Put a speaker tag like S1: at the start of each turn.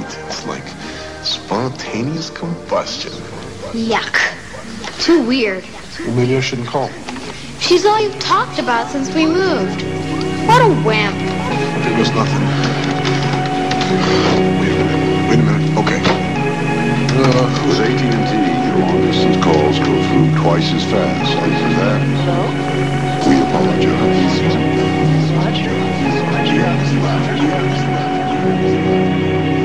S1: It's like spontaneous combustion.
S2: Yuck. Too weird.
S1: Well, maybe I shouldn't call.
S2: She's all you've talked about since we moved. What a wimp.
S1: It was nothing. Wait a minute. Okay.
S3: With AT&T, long-distance calls go through twice as fast. And for that, we apologize.